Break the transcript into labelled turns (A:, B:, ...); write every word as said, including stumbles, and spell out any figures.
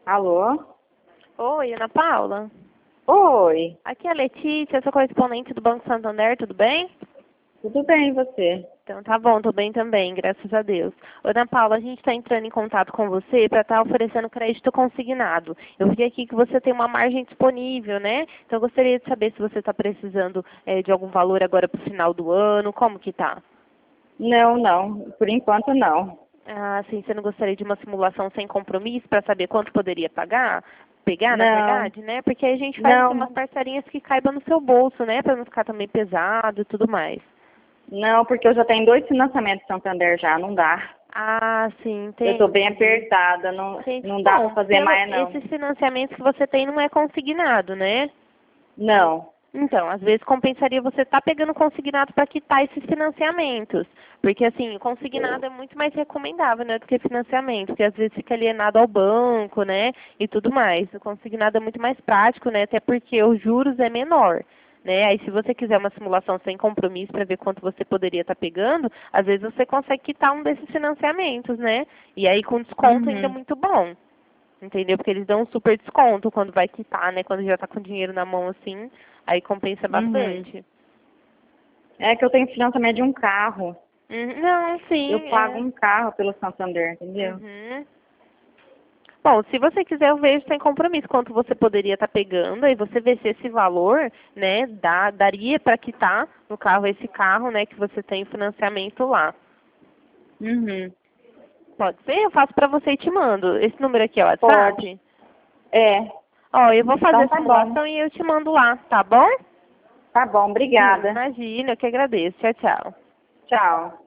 A: Alô?
B: Oi, Ana Paula.
A: Oi,
B: Aqui é a Letícia, sou correspondente do Banco Santander, tudo bem?
A: tudo bem e você?
B: Então tá bom, tô bem também, graças a Deus. Ô, Ana Paula, a gente está entrando em contato com você para estar oferecendo crédito consignado. Eu vi aqui que você tem uma margem disponível, né? Então eu gostaria de saber se você está precisando eh, de algum valor agora para o final do ano, como que tá?
A: Não, não, por enquanto não.
B: Ah, sim, você não gostaria de uma simulação sem compromisso para saber quanto poderia pagar? Pegar, na
A: Não,
B: verdade, né? Porque aí a gente faz assim, umas
A: não,
B: parcerinhas que caibam no seu bolso, né? Para não ficar também pesado e tudo mais.
A: não, porque eu já tenho dois financiamentos Santander já, não dá.
B: Ah, sim,
A: Eu estou bem
B: entendi.
A: apertada, não,
B: Entendi.
A: não dá para
B: Bom,
A: fazer
B: pelo,
A: mais não.
B: esses financiamentos que você tem não é consignado, né?
A: Não.
B: Então, às vezes compensaria você estar pegando consignado para quitar esses financiamentos. Porque, assim, consignado é muito mais recomendável, né, do que financiamento, porque às vezes fica alienado ao banco, né, e tudo mais. O consignado é muito mais prático, né, até porque os juros é menor. Né? Aí se você quiser uma simulação sem compromisso para ver quanto você poderia estar pegando, às vezes você consegue quitar um desses financiamentos, né? E aí com desconto ainda é
A: Uhum,
B: muito bom. Entendeu? Porque eles dão um super desconto quando vai quitar, né? Quando já tá com dinheiro na mão assim, aí compensa
A: uhum.
B: bastante.
A: É que eu tenho financiamento de um carro.
B: Uhum. Não,
A: Eu
B: sim,
A: pago
B: é.
A: um carro pelo Santander, entendeu?
B: Uhum. Bom, se você quiser, eu vejo sem compromisso quanto você poderia estar pegando, aí você vê se esse valor, né, dá, daria para quitar no carro esse carro, né, que você tem financiamento lá.
A: Uhum.
B: Pode ser? Eu faço para você e te mando. Esse número aqui é o
A: Pode.
B: WhatsApp?
A: É.
B: Ó, eu vou fazer
A: Então
B: a
A: tá bom.
B: simulação e eu te mando lá, tá bom?
A: Tá bom, obrigada.
B: Imagina, eu que agradeço. Tchau, tchau.
A: Tchau.